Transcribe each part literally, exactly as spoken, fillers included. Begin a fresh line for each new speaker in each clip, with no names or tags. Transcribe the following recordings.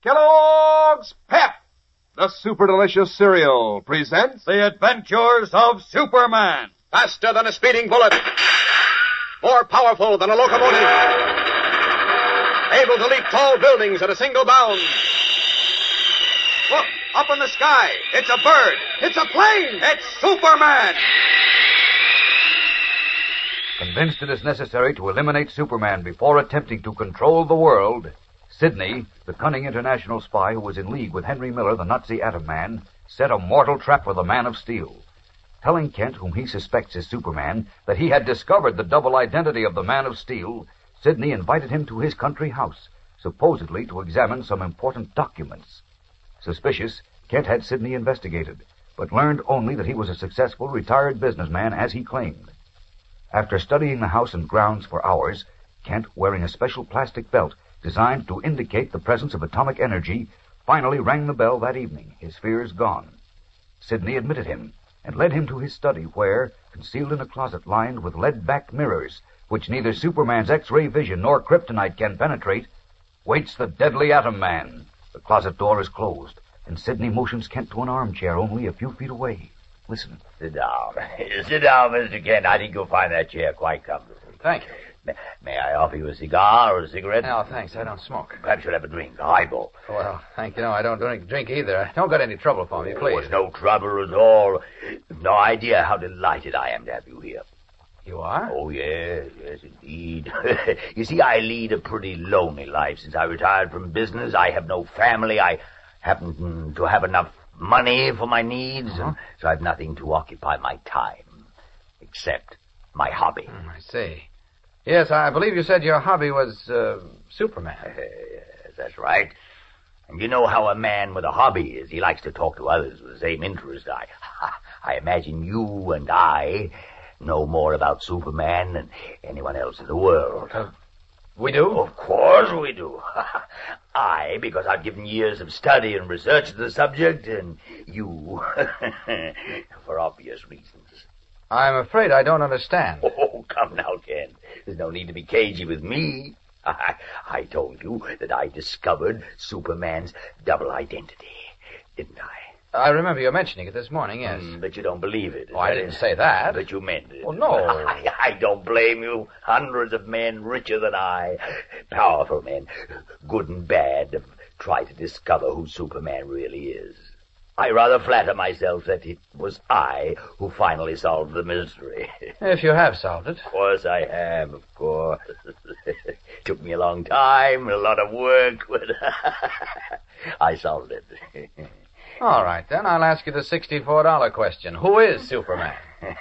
Kellogg's Pep, the super delicious cereal, presents
The Adventures of Superman.
Faster than a speeding bullet, more powerful than a locomotive, able to leap tall buildings at a single bound. Look, up in the sky, it's a bird, it's a plane, it's Superman!
Convinced it is necessary to eliminate Superman before attempting to control the world, Sidney, the cunning international spy who was in league with Henry Miller, the Nazi Atom Man, set a mortal trap for the Man of Steel. Telling Kent, whom he suspects is Superman, that he had discovered the double identity of the Man of Steel, Sidney invited him to his country house, supposedly to examine some important documents. Suspicious, Kent had Sidney investigated, but learned only that he was a successful retired businessman as he claimed. After studying the house and grounds for hours, Kent, wearing a special plastic belt designed to indicate the presence of atomic energy, finally rang the bell that evening, his fears gone. Sidney admitted him and led him to his study where, concealed in a closet lined with lead-backed mirrors, which neither Superman's X-ray vision nor kryptonite can penetrate, waits the deadly Atom Man. The closet door is closed, and Sidney motions Kent to an armchair only a few feet away. Listen.
Sit down. Sit down, Mister Kent. I think you'll find that chair quite comfortable.
Thank you.
May, may I offer you a cigar or a cigarette?
No, thanks. I don't smoke.
Perhaps you'll have a drink, a highball.
Well, thank you. No, I don't drink, drink either. Don't got any trouble for me, please.
Oh, it's no trouble at all. No idea how delighted I am to have you here.
You are?
Oh, yes, yes, indeed. You see, I lead a pretty lonely life since I retired from business. I have no family. I happen to have enough money for my needs, uh-huh. and so I've nothing to occupy my time, except my hobby.
Mm, I see. Yes, I believe you said your hobby was, uh, Superman.
Yes, that's right. And you know how a man with a hobby is. He likes to talk to others with the same interest. I, I imagine you and I know more about Superman than anyone else in the world.
Uh, we do?
Of course we do. I, because I've given years of study and research to the subject, and you, for obvious reasons.
I'm afraid I don't understand.
Oh, come now, Ken. There's no need to be cagey with me. I, I told you that I discovered Superman's double identity, didn't I?
I remember you mentioning it this morning, yes.
Mm, but you don't believe it.
Oh, I didn't say that.
But you meant it.
Well, no.
I, I don't blame you. Hundreds of men richer than I, powerful men, good and bad, have tried to discover who Superman really is. I rather flatter myself that it was I who finally solved the mystery.
If you have solved it.
Of course I have, of course. Took me a long time, a lot of work, but I solved it.
All right, then. I'll ask you the sixty-four dollar question. Who is Superman?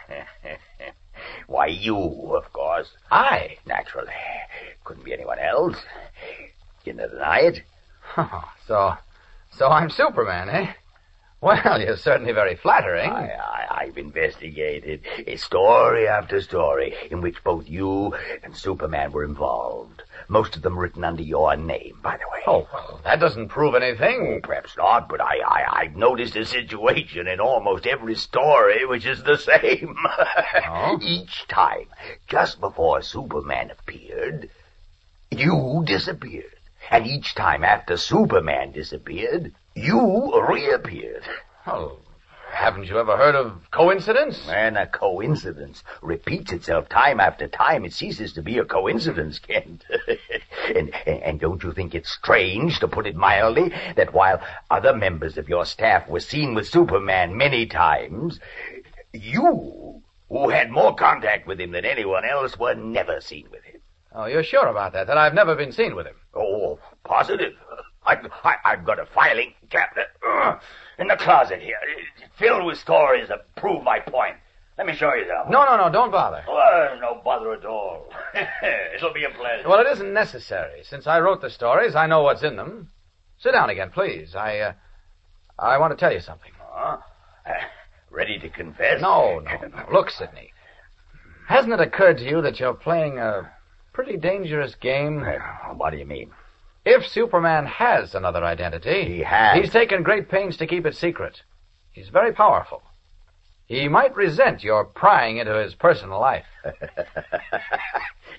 Why, you, of course.
I?
Naturally. Couldn't be anyone else. You didn't deny it.
Oh, so, so I'm Superman, eh? Well, you're certainly very flattering.
I, I, I've investigated story after story in which both you and Superman were involved. Most of them written under your name, by the way.
Oh, well, that doesn't prove anything.
Oh, perhaps not, but I, I, I've noticed a situation in almost every story which is the same.
Oh?
Each time, just before Superman appeared, you disappeared. And each time after Superman disappeared, you reappeared.
Oh, haven't you ever heard of coincidence?
And a coincidence repeats itself time after time. It ceases to be a coincidence, Kent. and, and, and don't you think it's strange, to put it mildly, that while other members of your staff were seen with Superman many times, you, who had more contact with him than anyone else, were never seen with him?
Oh, you're sure about that, that I've never been seen with him?
Oh, positive. I've, I, I've got a filing cabinet uh, in the closet here, filled with stories that prove my point. Let me show you them.
No, no, no, don't bother.
Oh, no bother at all. It'll be a pleasure.
Well, it isn't necessary. Since I wrote the stories, I know what's in them. Sit down again, please. I, uh, I want to tell you something.
Uh, uh, ready to confess?
No, no, no. Look, Sidney. Hasn't it occurred to you that you're playing a pretty dangerous game?
Uh, what do you mean?
If Superman has another identity...
He has.
He's taken great pains to keep it secret. He's very powerful. He might resent your prying into his personal life.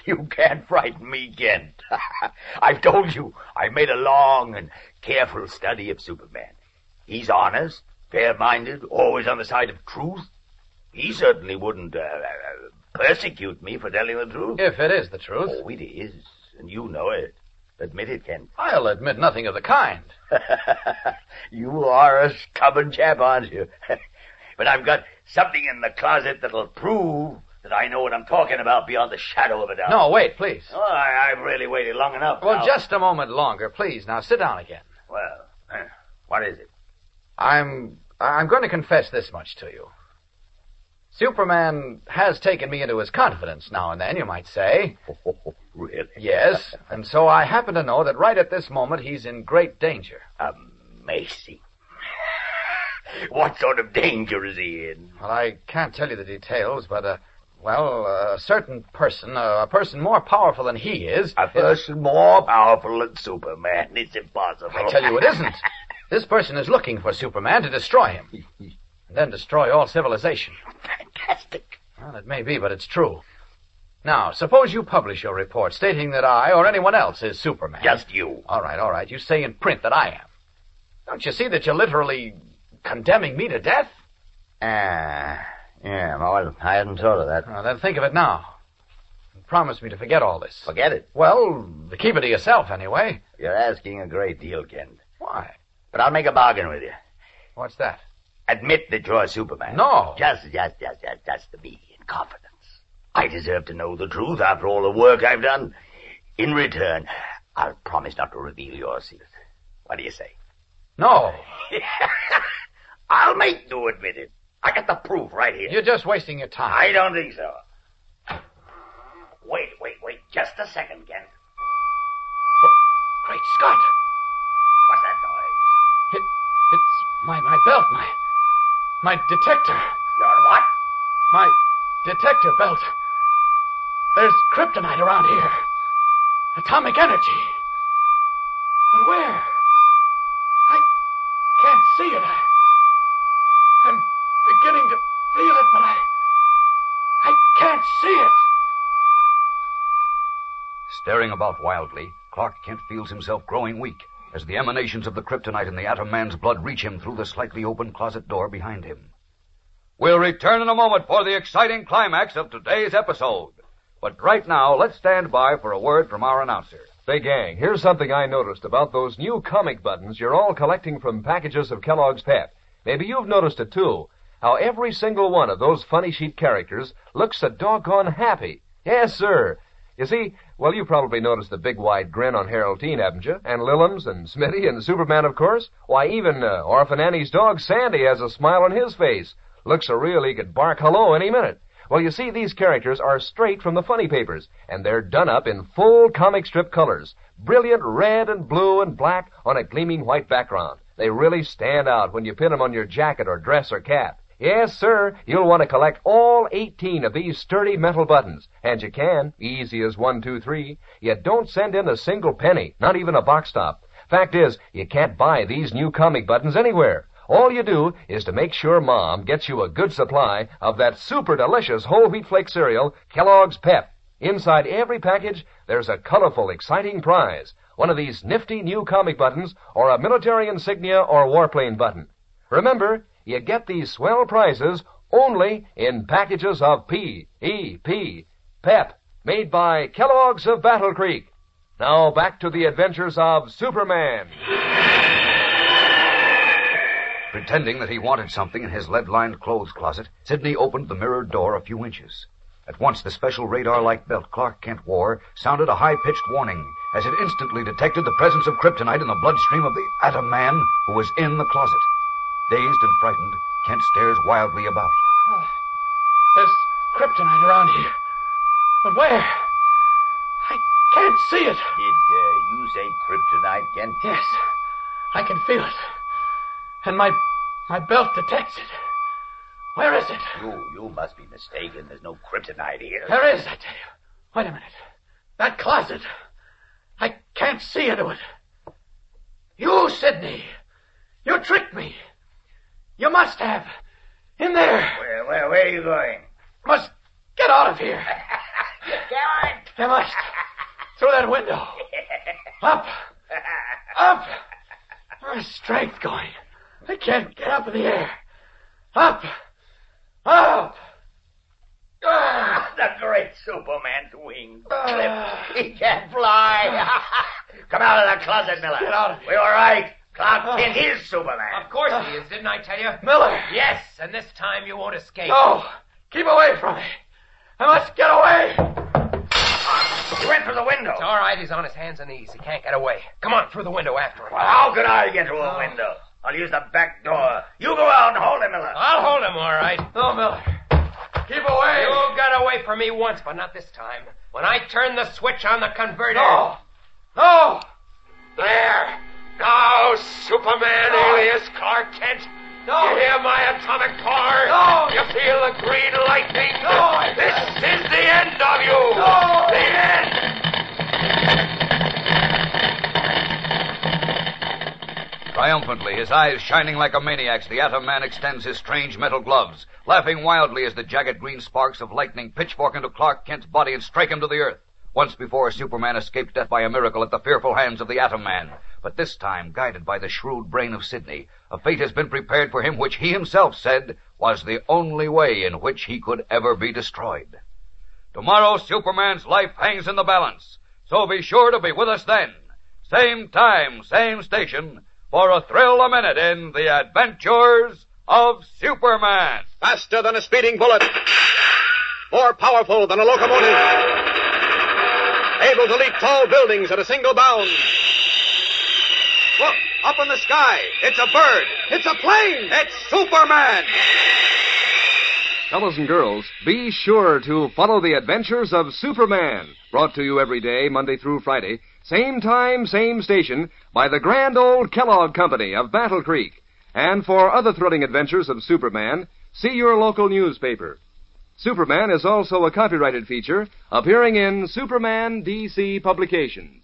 You can't frighten me, Kent. I've told you, I made a long and careful study of Superman. He's honest, fair-minded, always on the side of truth. He certainly wouldn't uh, uh, persecute me for telling the truth.
If it is the truth.
Oh, it is, and you know it. Admit it, Kent.
I'll admit nothing of the kind.
You are a stubborn chap, aren't you? But I've got something in the closet that'll prove that I know what I'm talking about beyond the shadow of a doubt.
No, wait, please.
Oh, I, I've really waited long enough.
Well,
now.
just a moment longer, please. Now, sit down again.
Well, uh, what is it?
I'm... I'm going to confess this much to you. Superman has taken me into his confidence now and then, you might say.
Oh, really?
Yes, and so I happen to know that right at this moment he's in great danger.
Amazing. What sort of danger is he in?
Well, I can't tell you the details, but, uh, well, a certain person, uh, a person more powerful than he is...
A person more powerful than Superman. It's impossible.
I tell you it isn't. This person is looking for Superman to destroy him. And then destroy all civilization.
Fantastic.
Well, it may be, but it's true. Now, suppose you publish your report stating that I or anyone else is Superman.
Just you.
All right, all right. You say in print that I am. Don't you see that you're literally condemning me to death?
Ah, uh, yeah, well, I hadn't thought of that.
Well, then think of it now. And promise me to forget all this.
Forget it?
Well, to keep it to yourself, anyway.
You're asking a great deal, Kent.
Why?
But I'll make a bargain with you.
What's that?
Admit that you're Superman.
No.
Just, just, just, just, just to be in confidence. I deserve to know the truth after all the work I've done. In return, I'll promise not to reveal your secret. What do you say?
No.
I'll make you admit it. I got the proof right here.
You're just wasting your time.
I don't think so. Wait, wait, wait. Just a second, Kent.
Great Scott.
What's that noise?
It, it's my, my belt, my, my detector.
Your what?
My detector belt. There's kryptonite around here. Atomic energy. But where? I can't see it. I, I'm beginning to feel it, but I, I can't see it.
Staring about wildly, Clark Kent feels himself growing weak as the emanations of the kryptonite in the Atom Man's blood reach him through the slightly open closet door behind him. We'll return in a moment for the exciting climax of today's episode. But right now, let's stand by for a word from our announcer.
Say, gang, here's something I noticed about those new comic buttons you're all collecting from packages of Kellogg's Pep. Maybe you've noticed it, too. How every single one of those funny sheet characters looks so doggone happy. Yes, sir. You see, well, you probably noticed the big wide grin on Harold Teen, haven't you? And Lillums and Smitty and Superman, of course. Why, even uh, Orphan Annie's dog Sandy has a smile on his face. Looks so real he could bark hello any minute. Well, you see, these characters are straight from the funny papers, and they're done up in full comic strip colors. Brilliant red and blue and black on a gleaming white background. They really stand out when you pin them on your jacket or dress or cap. Yes, sir, you'll want to collect all eighteen of these sturdy metal buttons. And you can, easy as one, two, three. Yet don't send in a single penny, not even a box top. Fact is, you can't buy these new comic buttons anywhere. All you do is to make sure Mom gets you a good supply of that super delicious whole wheat flake cereal, Kellogg's Pep. Inside every package, there's a colorful, exciting prize. One of these nifty new comic buttons, or a military insignia or warplane button. Remember, you get these swell prizes only in packages of P E P, Pep, made by Kellogg's of Battle Creek. Now back to the adventures of Superman.
Pretending that he wanted something in his lead-lined clothes closet, Sidney opened the mirrored door a few inches. At once, the special radar-like belt Clark Kent wore sounded a high-pitched warning as it instantly detected the presence of kryptonite in the bloodstream of the Atom Man who was in the closet. Dazed and frightened, Kent stares wildly about.
Oh, there's kryptonite around here. But where? I can't see it.
Did uh, you say kryptonite, Kent?
Yes, I can feel it. And my my belt detects it. Where is it?
You you must be mistaken. There's no kryptonite here.
There is, I tell you. Wait a minute. That closet. I can't see into it. You, Sidney. You tricked me. You must have. In there.
Where, where, where are you going?
Must get out of here.
Come on.
I must. Through that window. Up. Up. Where's strength going? I can't get up in the air. Up. Up.
Ah, the great Superman's wings clipped. He can't fly. Come out of the closet, Miller.
Get out.
We were right. Clark Kent is Superman.
Of course he is, didn't I tell you?
Miller.
Yes, and this time you won't escape.
No. Keep away from me. I must get away.
He went through the window.
It's all right. He's on his hands and knees. He can't get away. Come on, through the window after him.
Well, how could I get through a window? I'll use the back door. You go out and hold him, Miller.
I'll hold him, all right.
No, Miller. Keep away.
You got away from me once, but not this time. When I turn the switch on the converter...
No. No.
There. Now, Superman,
No.
alias Clark Kent.
No.
You hear my atomic power?
No.
You feel the green lightning?
No, I
This
can't.
is the end of you.
No.
The end.
Triumphantly, his eyes shining like a maniac's, the Atom Man extends his strange metal gloves, laughing wildly as the jagged green sparks of lightning pitchfork into Clark Kent's body and strike him to the earth. Once before, Superman escaped death by a miracle at the fearful hands of the Atom Man. But this time, guided by the shrewd brain of Sidney, a fate has been prepared for him which he himself said was the only way in which he could ever be destroyed. Tomorrow, Superman's life hangs in the balance, so be sure to be with us then. Same time, same station, for a thrill a minute in The Adventures of Superman.
Faster than a speeding bullet. More powerful than a locomotive. Able to leap tall buildings at a single bound. Look, up in the sky. It's a bird. It's a plane. It's Superman.
Fellows and girls, be sure to follow the adventures of Superman, brought to you every day, Monday through Friday, same time, same station, by the grand old Kellogg Company of Battle Creek. And for other thrilling adventures of Superman, see your local newspaper. Superman is also a copyrighted feature appearing in Superman D C Publications.